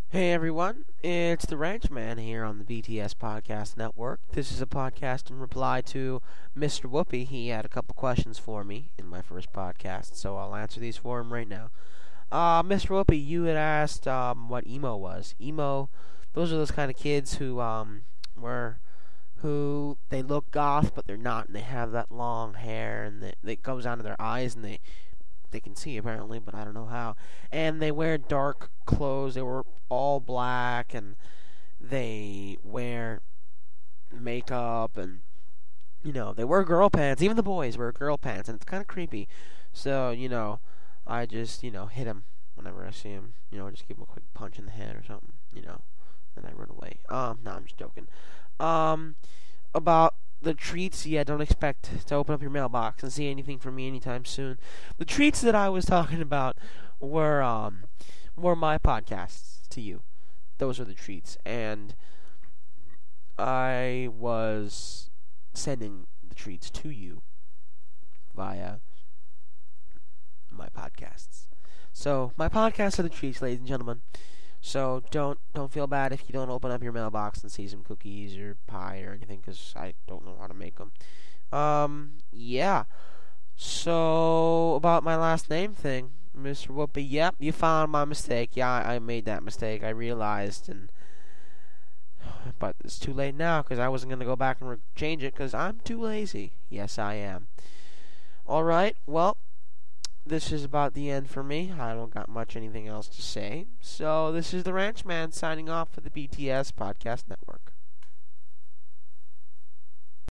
Hey everyone, it's the Ranchman here on the BTS Podcast Network. This is a podcast in reply to Mr. Whoopi. He had a couple questions for me in my first podcast, so I'll answer these for him right now. Mr. Whoopi, you had asked what emo was. Emo, those are those kind of kids who they look goth, but they're not, and they have that long hair, and it goes down to their eyes, and they can see apparently, but I don't know how. And they wear dark clothes. They were all black, and they wear makeup, and they wear girl pants. Even the boys wear girl pants, and it's kind of creepy. So I just hit him whenever I see him. Just give him a quick punch in the head or something. And I run away. No, I'm just joking. About the treats, don't expect to open up your mailbox and see anything from me anytime soon. The treats that I was talking about were my podcasts to you. Those are the treats, and I was sending the treats to you via my podcasts. So my podcasts are the treats, ladies and gentlemen. So don't feel bad if you don't open up your mailbox and see some cookies or pie or anything, because I don't know how to make them. Yeah. So about my last name thing, Mr. Whoopi. Yep, you found my mistake. Yeah, I made that mistake. I realized, but it's too late now because I wasn't gonna go back and change it because I'm too lazy. Yes, I am. All right. Well, this is about the end for me. I don't got much anything else to say. So this is the Ranchman signing off for the BTS Podcast Network.